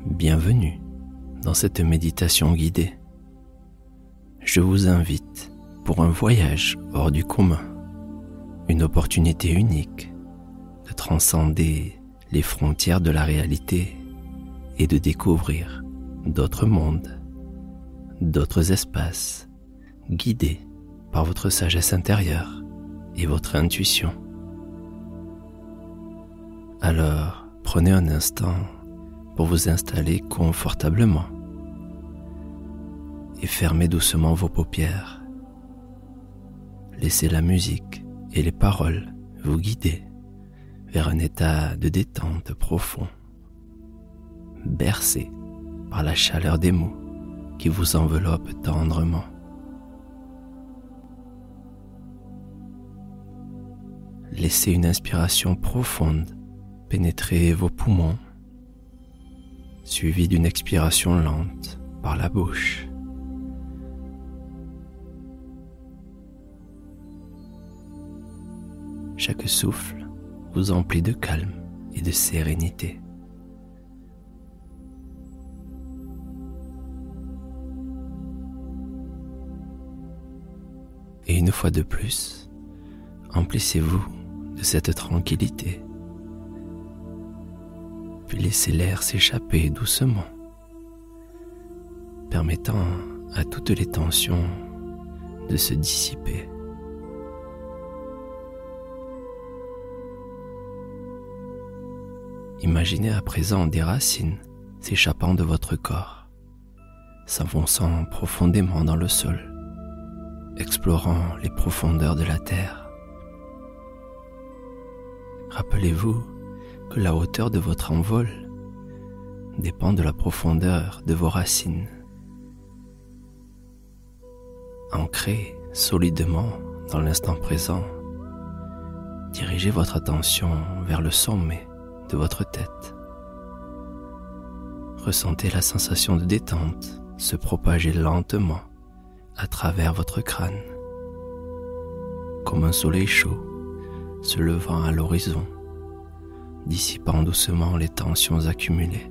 Bienvenue dans cette méditation guidée. Je vous invite pour un voyage hors du commun, une opportunité unique de transcender les frontières de la réalité et de découvrir d'autres mondes, d'autres espaces, guidés par votre sagesse intérieure et votre intuition. Alors, prenez un instant pour vous installer confortablement et fermez doucement vos paupières. Laissez la musique et les paroles vous guider vers un état de détente profond, bercé par la chaleur des mots qui vous enveloppent tendrement. Laissez une inspiration profonde pénétrer vos poumons, suivie d'une expiration lente par la bouche. Chaque souffle vous emplit de calme et de sérénité. Et une fois de plus, emplissez-vous de cette tranquillité. Puis laissez l'air s'échapper doucement, permettant à toutes les tensions de se dissiper. Imaginez à présent des racines s'échappant de votre corps, s'enfonçant profondément dans le sol, explorant les profondeurs de la terre. Rappelez-vous que la hauteur de votre envol dépend de la profondeur de vos racines. Ancrez solidement dans l'instant présent, dirigez votre attention vers le sommet de votre tête. Ressentez la sensation de détente se propager lentement à travers votre crâne, comme un soleil chaud se levant à l'horizon, dissipant doucement les tensions accumulées.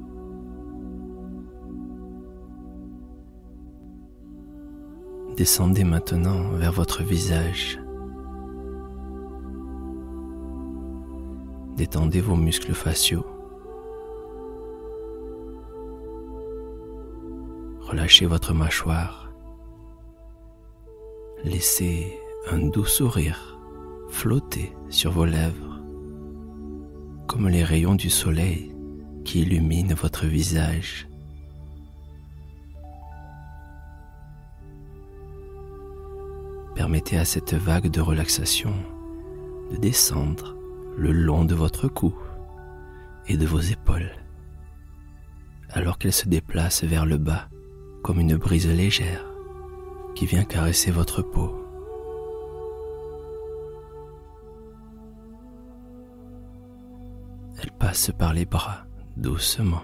Descendez maintenant vers votre visage. Détendez vos muscles faciaux. Relâchez votre mâchoire. Laissez un doux sourire flotter sur vos lèvres, comme les rayons du soleil qui illuminent votre visage. Permettez à cette vague de relaxation de descendre le long de votre cou et de vos épaules, alors qu'elle se déplace vers le bas comme une brise légère qui vient caresser votre peau. Elle passe par les bras doucement.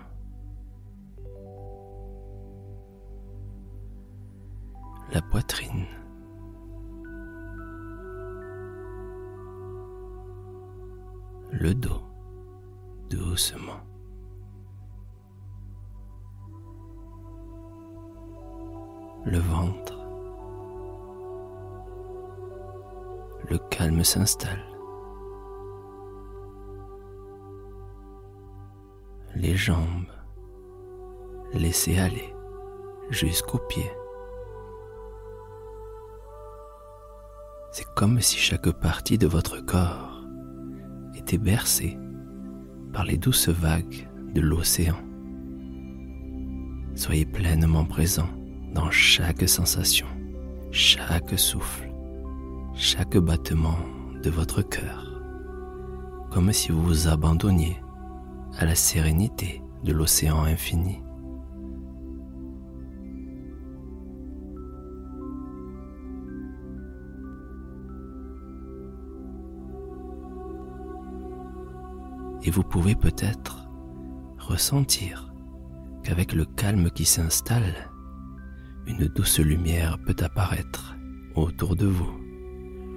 La poitrine. Le dos, doucement. Le ventre. Le calme s'installe. Les jambes. Laissez aller jusqu'aux pieds. C'est comme si chaque partie de votre corps était bercé par les douces vagues de l'océan. Soyez pleinement présent dans chaque sensation, chaque souffle, chaque battement de votre cœur, comme si vous vous abandonniez à la sérénité de l'océan infini. Et vous pouvez peut-être ressentir qu'avec le calme qui s'installe, une douce lumière peut apparaître autour de vous,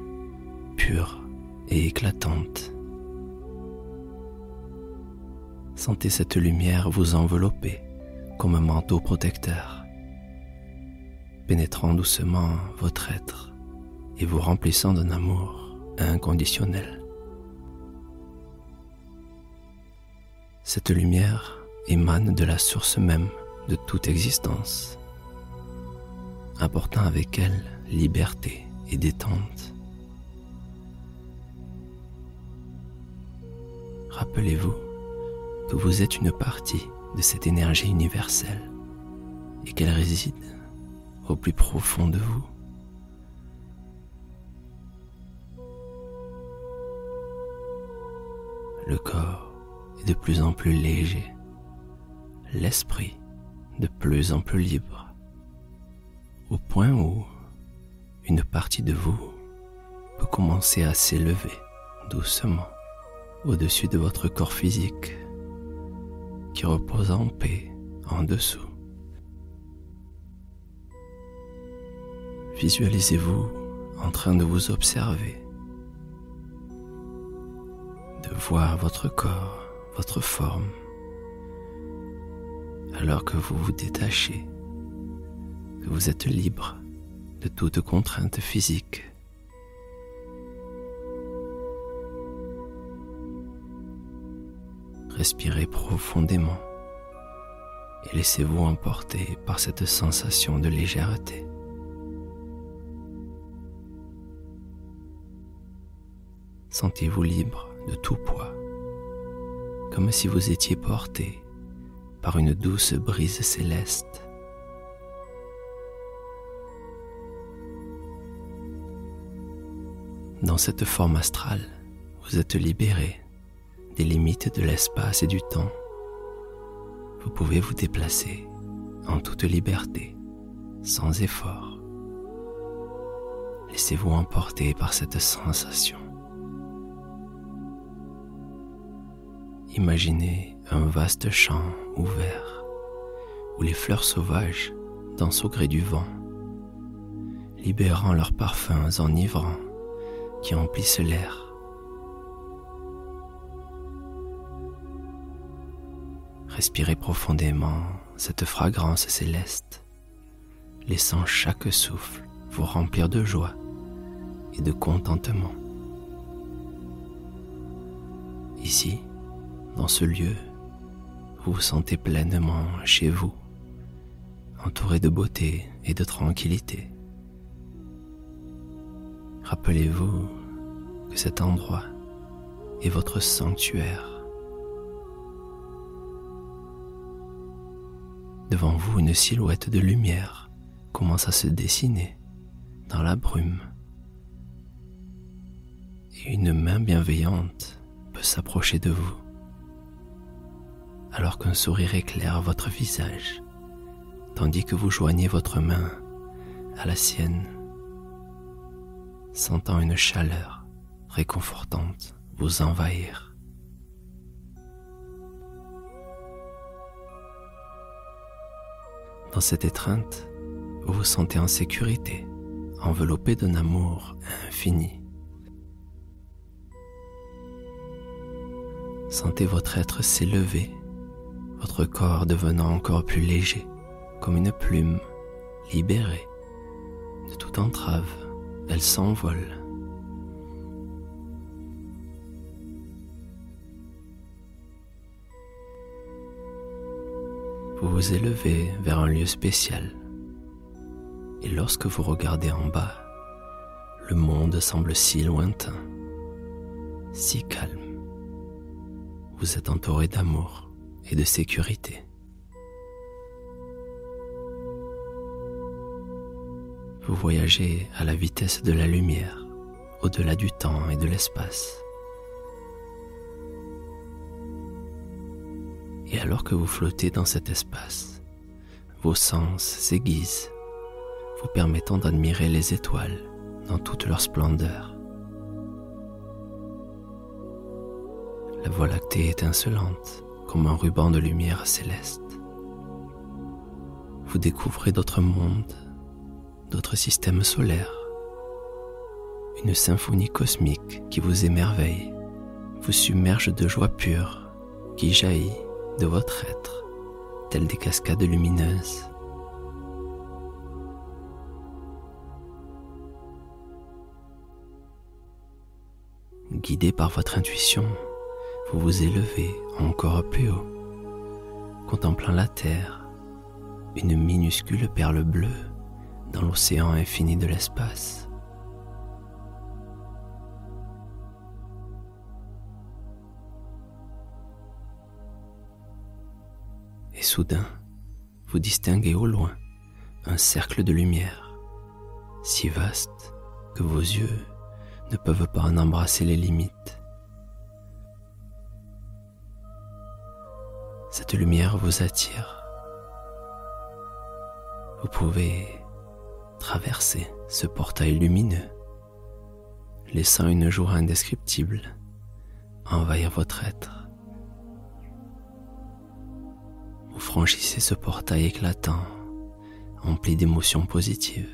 pure et éclatante. Sentez cette lumière vous envelopper comme un manteau protecteur, pénétrant doucement votre être et vous remplissant d'un amour inconditionnel. Cette lumière émane de la source même de toute existence, apportant avec elle liberté et détente. Rappelez-vous que vous êtes une partie de cette énergie universelle et qu'elle réside au plus profond de vous. Le corps est de plus en plus léger, l'esprit de plus en plus libre, au point où une partie de vous peut commencer à s'élever doucement au-dessus de votre corps physique qui repose en paix en dessous. Visualisez-vous en train de vous observer, de voir votre corps, votre forme, alors que vous vous détachez, que vous êtes libre de toute contrainte physique. Respirez profondément et laissez-vous emporter par cette sensation de légèreté. Sentez-vous libre de tout poids, comme si vous étiez porté par une douce brise céleste. Dans cette forme astrale, vous êtes libéré des limites de l'espace et du temps. Vous pouvez vous déplacer en toute liberté, sans effort. Laissez-vous emporter par cette sensation. Imaginez un vaste champ ouvert où les fleurs sauvages dansent au gré du vent, libérant leurs parfums enivrants qui emplissent l'air. Respirez profondément cette fragrance céleste, laissant chaque souffle vous remplir de joie et de contentement. Ici, dans ce lieu, vous vous sentez pleinement chez vous, entouré de beauté et de tranquillité. Rappelez-vous que cet endroit est votre sanctuaire. Devant vous, une silhouette de lumière commence à se dessiner dans la brume. Et une main bienveillante peut s'approcher de vous, alors qu'un sourire éclaire votre visage, tandis que vous joignez votre main à la sienne, sentant une chaleur réconfortante vous envahir. Dans cette étreinte, vous vous sentez en sécurité, enveloppé d'un amour infini. Sentez votre être s'élever, votre corps devenant encore plus léger, comme une plume libérée de toute entrave. Elle s'envole. Vous vous élevez vers un lieu spécial, et lorsque vous regardez en bas, le monde semble si lointain, si calme. Vous êtes entouré d'amour et de sécurité. Vous voyagez à la vitesse de la lumière, au-delà du temps et de l'espace. Et alors que vous flottez dans cet espace, vos sens s'aiguisent, vous permettant d'admirer les étoiles dans toute leur splendeur. La Voie lactée étincelante comme un ruban de lumière céleste. Vous découvrez d'autres mondes, d'autres systèmes solaires, une symphonie cosmique qui vous émerveille, vous submerge de joie pure qui jaillit de votre être, telles des cascades lumineuses. Guidé par votre intuition, vous vous élevez encore plus haut, contemplant la terre, une minuscule perle bleue dans l'océan infini de l'espace. Et soudain, vous distinguez au loin un cercle de lumière, si vaste que vos yeux ne peuvent pas en embrasser les limites. Cette lumière vous attire. Vous pouvez traverser ce portail lumineux, laissant une joie indescriptible envahir votre être. Vous franchissez ce portail éclatant, empli d'émotions positives.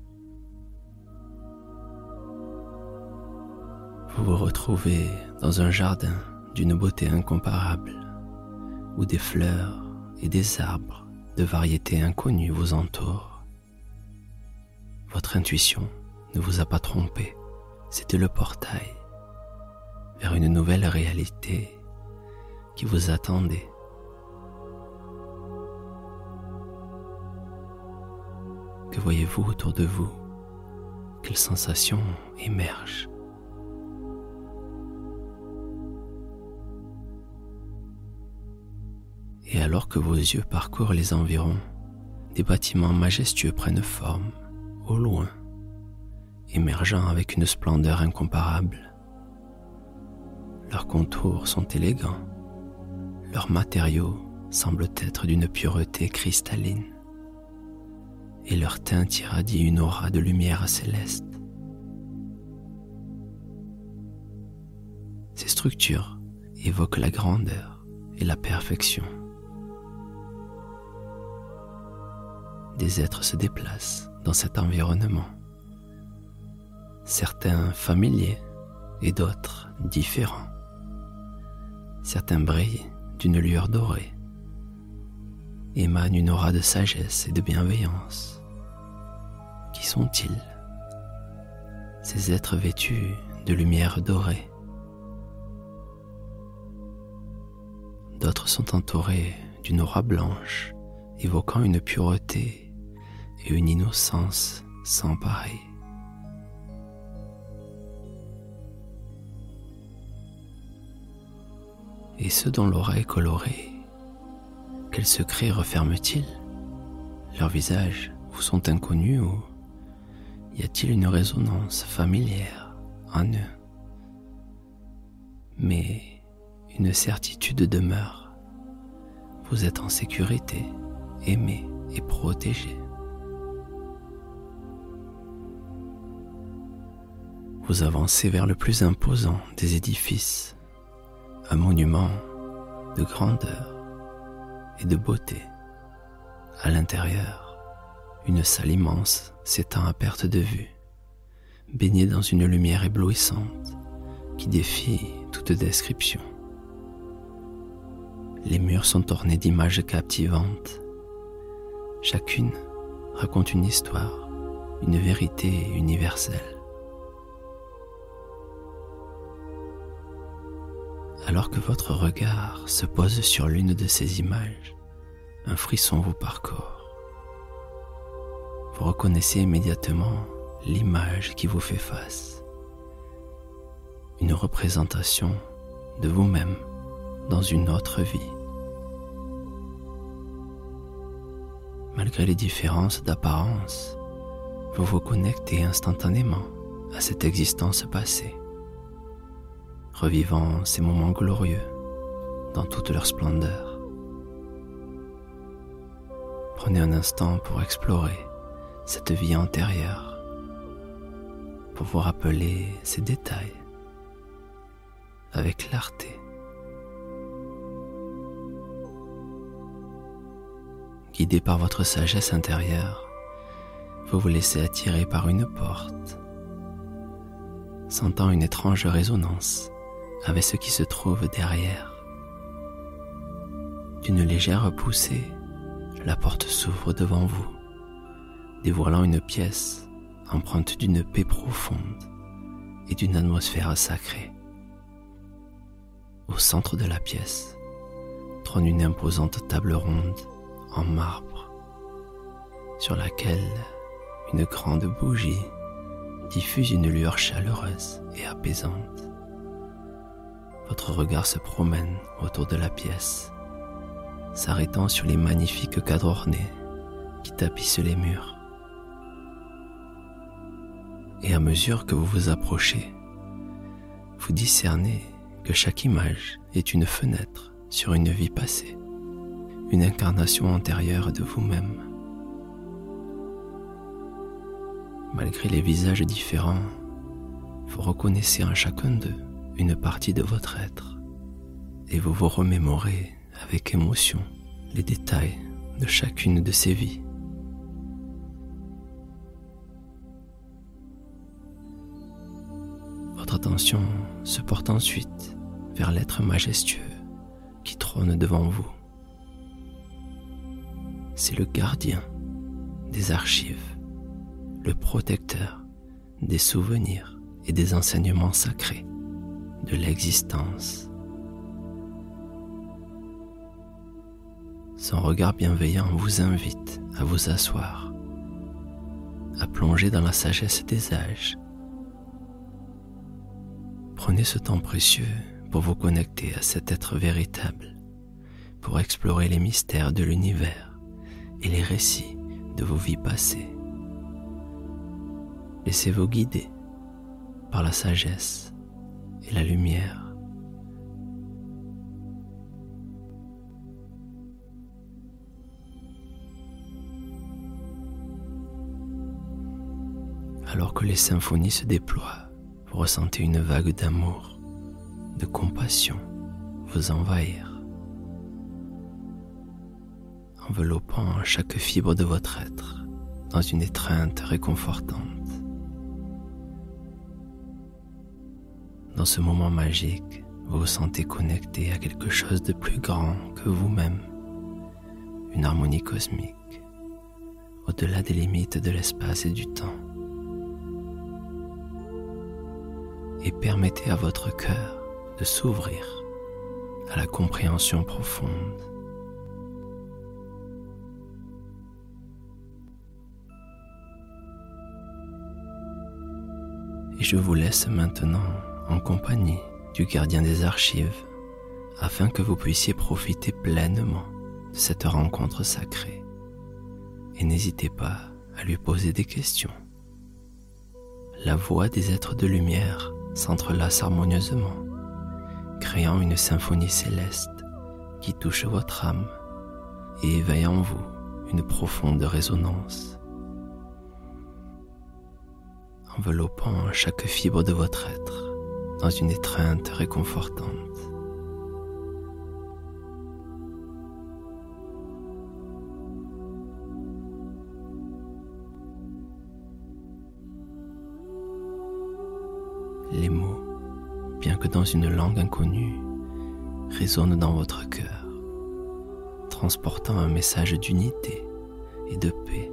Vous vous retrouvez dans un jardin d'une beauté incomparable, où des fleurs et des arbres de variétés inconnues vous entourent. Votre intuition ne vous a pas trompé, c'était le portail vers une nouvelle réalité qui vous attendait. Que voyez-vous autour de vous? Quelles sensations émergent? Et alors que vos yeux parcourent les environs, des bâtiments majestueux prennent forme, au loin, émergeant avec une splendeur incomparable. Leurs contours sont élégants, leurs matériaux semblent être d'une pureté cristalline, et leur teinte irradie une aura de lumière céleste. Ces structures évoquent la grandeur et la perfection. Des êtres se déplacent dans cet environnement, certains familiers et d'autres différents. Certains brillent d'une lueur dorée, émanent une aura de sagesse et de bienveillance. Qui sont-ils? Ces êtres vêtus de lumière dorée. D'autres sont entourés d'une aura blanche, évoquant une pureté et une innocence sans pareil. Et ceux dont l'aura est colorée, quels secrets referment-ils? Leurs visages vous sont inconnus ou y a-t-il une résonance familière en eux? Mais une certitude demeure, vous êtes en sécurité, aimé et protégé. Vous avancez vers le plus imposant des édifices, un monument de grandeur et de beauté. À l'intérieur, une salle immense s'étend à perte de vue, baignée dans une lumière éblouissante qui défie toute description. Les murs sont ornés d'images captivantes. Chacune raconte une histoire, une vérité universelle. Alors que votre regard se pose sur l'une de ces images, un frisson vous parcourt. Vous reconnaissez immédiatement l'image qui vous fait face. Une représentation de vous-même dans une autre vie. Malgré les différences d'apparence, vous vous connectez instantanément à cette existence passée, revivant ces moments glorieux dans toute leur splendeur. Prenez un instant pour explorer cette vie antérieure, pour vous rappeler ces détails avec clarté. Guidé par votre sagesse intérieure, vous vous laissez attirer par une porte, sentant une étrange résonance avec ce qui se trouve derrière. d'une légère poussée, la porte s'ouvre devant vous, dévoilant une pièce empreinte d'une paix profonde et d'une atmosphère sacrée. Au centre de la pièce trône une imposante table ronde en marbre, sur laquelle une grande bougie diffuse une lueur chaleureuse et apaisante. Votre regard se promène autour de la pièce, s'arrêtant sur les magnifiques cadres ornés qui tapissent les murs. Et à mesure que vous vous approchez, vous discernez que chaque image est une fenêtre sur une vie passée, une incarnation antérieure de vous-même. Malgré les visages différents, vous reconnaissez en chacun d'eux une partie de votre être et vous vous remémorez avec émotion les détails de chacune de ces vies. Votre attention se porte ensuite vers l'être majestueux qui trône devant vous. C'est le gardien des archives, le protecteur des souvenirs et des enseignements sacrés de l'existence. Son regard bienveillant vous invite à vous asseoir, à plonger dans la sagesse des âges. Prenez ce temps précieux pour vous connecter à cet être véritable, pour explorer les mystères de l'univers et les récits de vos vies passées. Laissez-vous guider par la sagesse et la lumière. Alors que les symphonies se déploient, vous ressentez une vague d'amour, de compassion vous envahir, enveloppant chaque fibre de votre être dans une étreinte réconfortante. Dans ce moment magique, vous vous sentez connecté à quelque chose de plus grand que vous-même, une harmonie cosmique, au-delà des limites de l'espace et du temps. Et permettez à votre cœur de s'ouvrir à la compréhension profonde. Et je vous laisse maintenant en compagnie du gardien des archives afin que vous puissiez profiter pleinement de cette rencontre sacrée. Et n'hésitez pas à lui poser des questions. La voix des êtres de lumière s'entrelace harmonieusement, créant une symphonie céleste qui touche votre âme et éveille en vous une profonde résonance, enveloppant chaque fibre de votre être dans une étreinte réconfortante. Les mots, bien que dans une langue inconnue, résonnent dans votre cœur, transportant un message d'unité et de paix.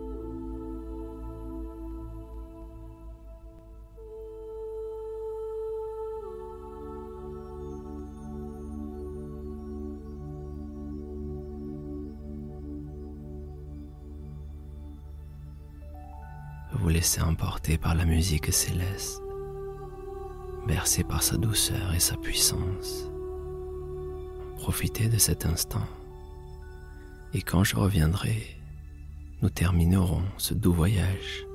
Vous vous laissez emporter par la musique céleste, bercé par sa douceur et sa puissance. Profitez de cet instant, et quand je reviendrai, nous terminerons ce doux voyage.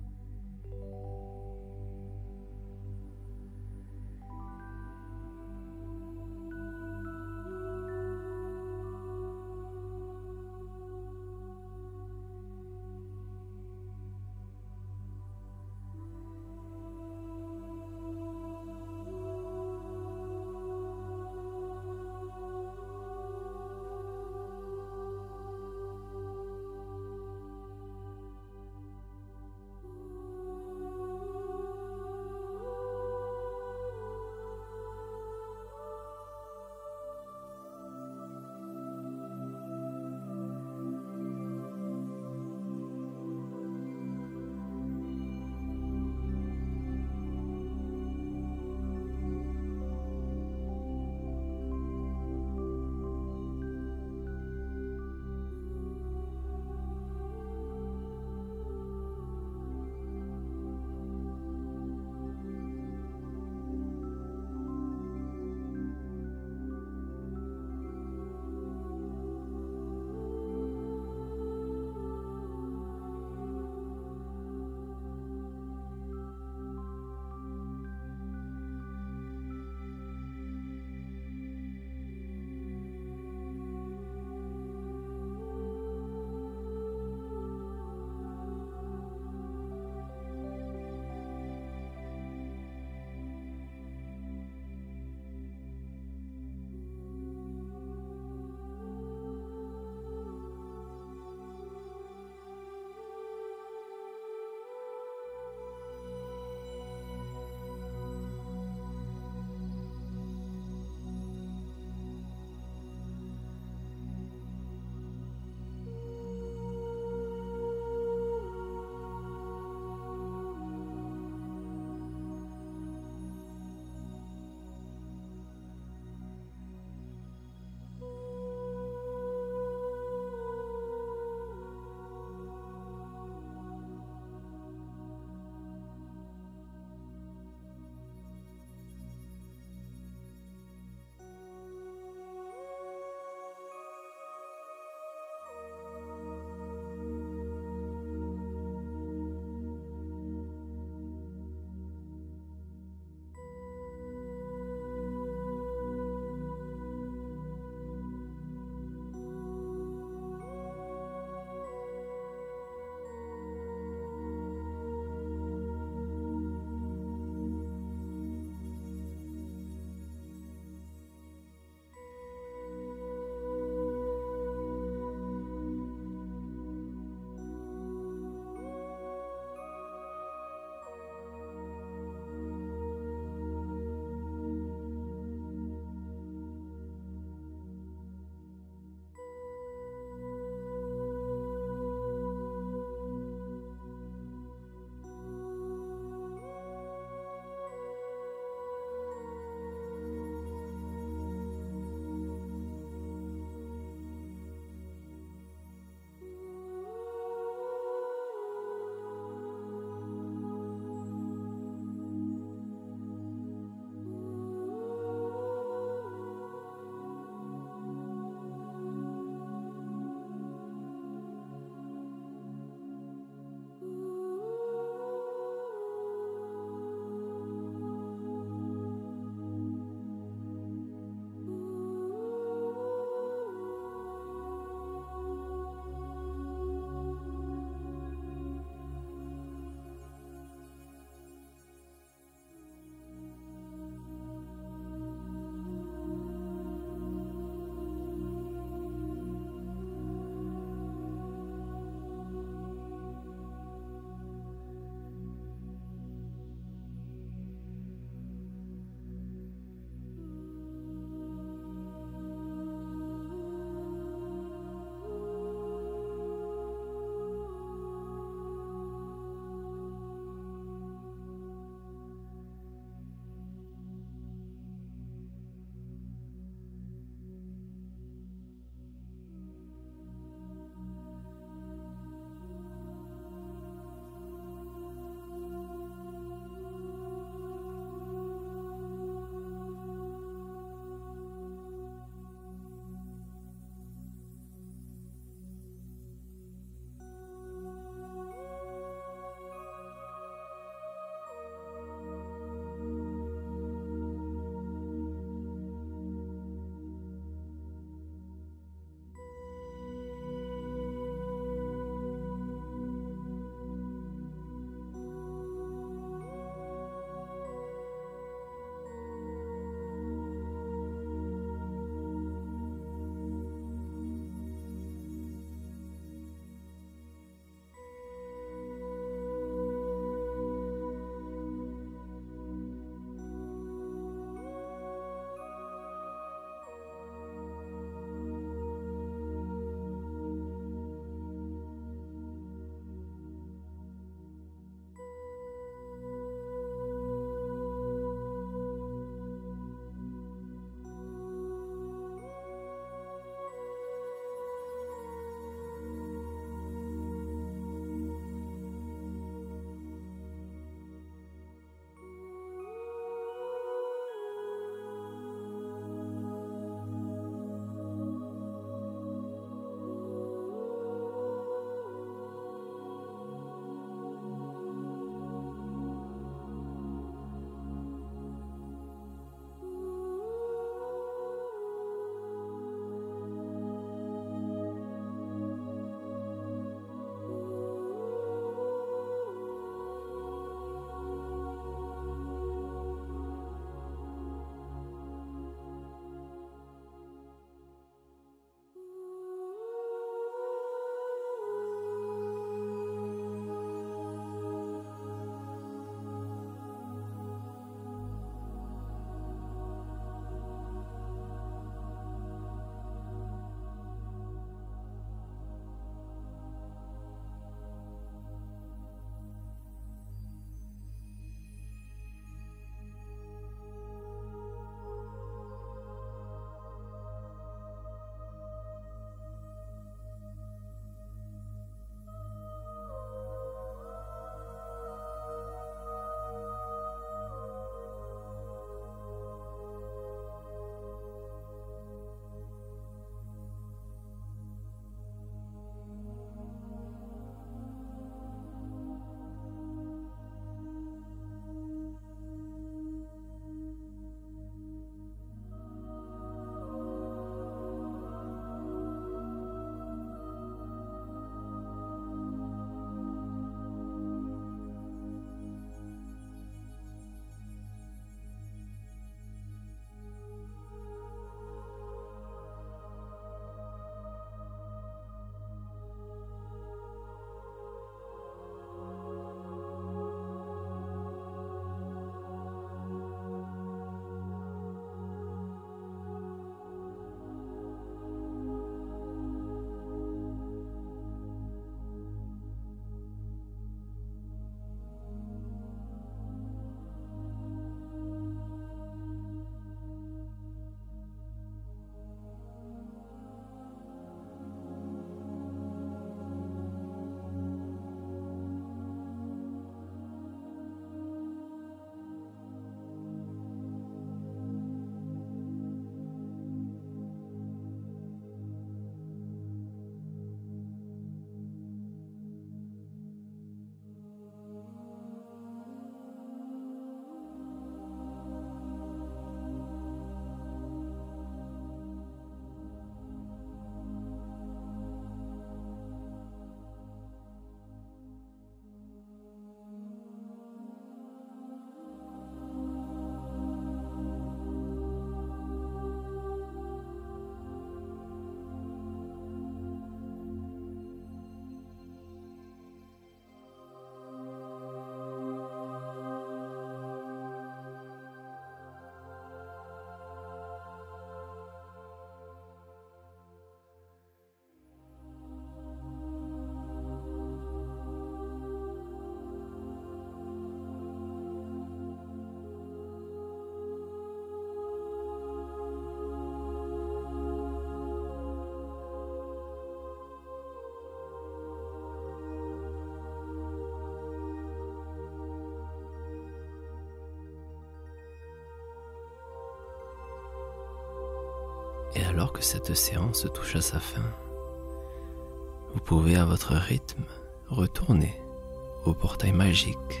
alors que cette séance touche à sa fin, vous pouvez à votre rythme retourner au portail magique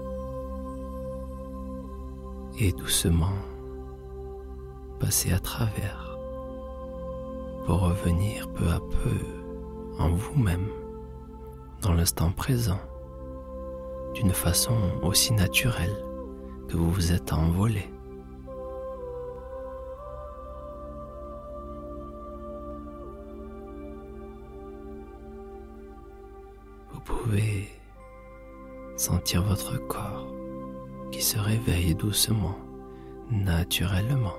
et doucement passer à travers pour revenir peu à peu en vous-même, dans l'instant présent, d'une façon aussi naturelle que vous vous êtes envolé. Vous pouvez sentir votre corps qui se réveille doucement, naturellement.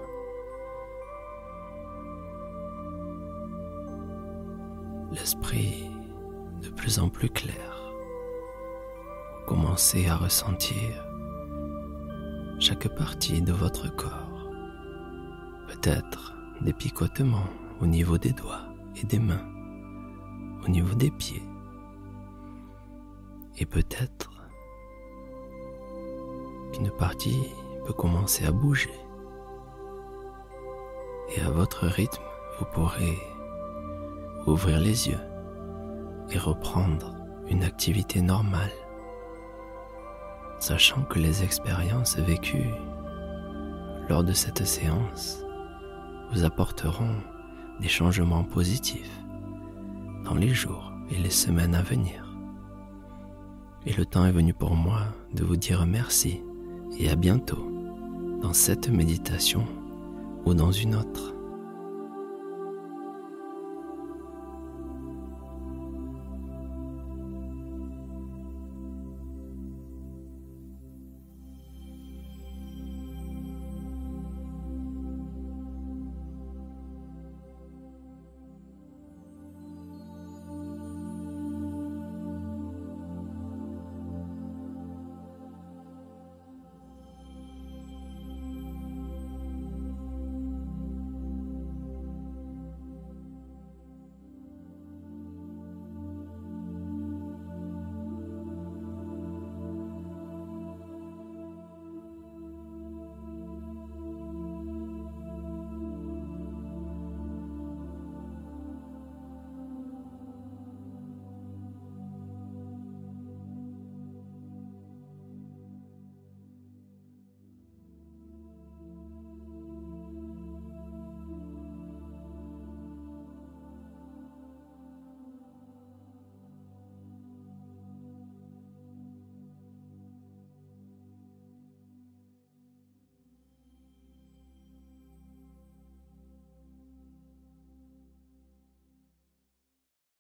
L'esprit de plus en plus clair. Vous commencez à ressentir chaque partie de votre corps. Peut-être des picotements au niveau des doigts et des mains, au niveau des pieds. Et peut-être qu'une partie peut commencer à bouger. Et à votre rythme, vous pourrez ouvrir les yeux et reprendre une activité normale, sachant que les expériences vécues lors de cette séance vous apporteront des changements positifs dans les jours et les semaines à venir. Et le temps est venu pour moi de vous dire merci et à bientôt dans cette méditation ou dans une autre.